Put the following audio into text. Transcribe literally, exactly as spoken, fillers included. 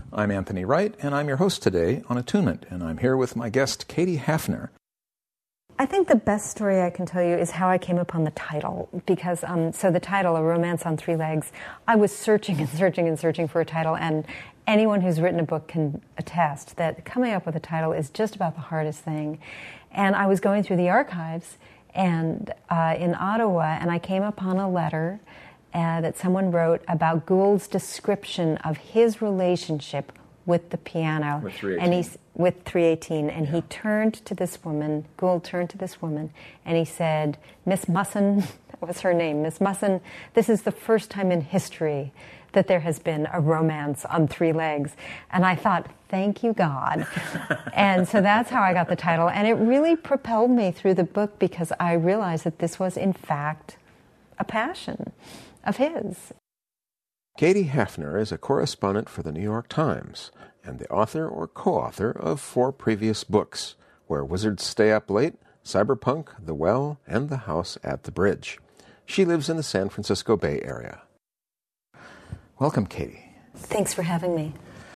I'm Anthony Wright, and I'm your host today on Attunement, and I'm here with my guest, Katie Hafner. I think the best story I can tell you is how I came upon the title, because, um, so the title, A Romance on Three Legs, I was searching and searching and searching for a title, and anyone who's written a book can attest that coming up with a title is just about the hardest thing. And I was going through the archives and uh, in Ottawa, and I came upon a letter uh, that someone wrote about Gould's description of his relationship with the piano. With three eighteen. And he's with three eighteen, and yeah. he turned to this woman, Gould turned to this woman, and he said, Miss Musson, that was her name, Miss Musson, this is the first time in history that there has been a romance on three legs. And I thought, thank you, God. And so that's how I got the title. And it really propelled me through the book because I realized that this was, in fact, a passion of his. Katie Hafner is a correspondent for the New York Times and the author or co-author of four previous books, Where Wizards Stay Up Late, Cyberpunk, The Well, and The House at the Bridge. She lives in the San Francisco Bay Area. Welcome, Katie. Thanks for having me.